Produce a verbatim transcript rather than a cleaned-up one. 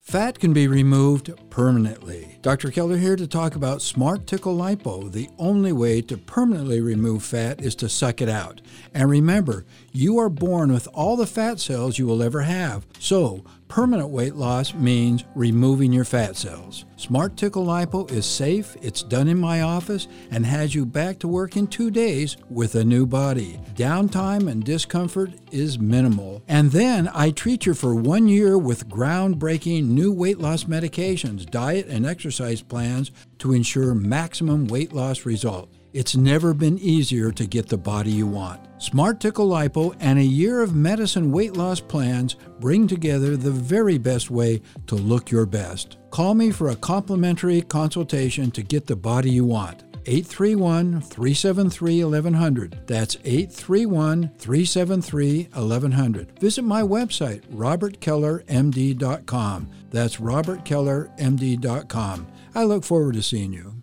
Fat can be removed permanently. Doctor Keller here to talk about Smart Tickle Lipo. The only way to permanently remove fat is to suck it out. And remember, you are born with all the fat cells you will ever have. So, permanent weight loss means removing your fat cells. Smart Tickle Lipo is safe, it's done in my office, and has you back to work in two days with a new body. Downtime and discomfort is minimal. And then I treat you for one year with groundbreaking new weight loss medications, diet and exercise plans to ensure maximum weight loss results. It's never been easier to get the body you want. Smart Tickle Lipo and a year of medicine weight loss plans bring together the very best way to look your best. Call me for a complimentary consultation to get the body you want. eight three one, three seven three, one one zero zero. That's eight three one, three seven three, one one zero zero. Visit my website, robert keller m d dot com. That's robert keller m d dot com. I look forward to seeing you.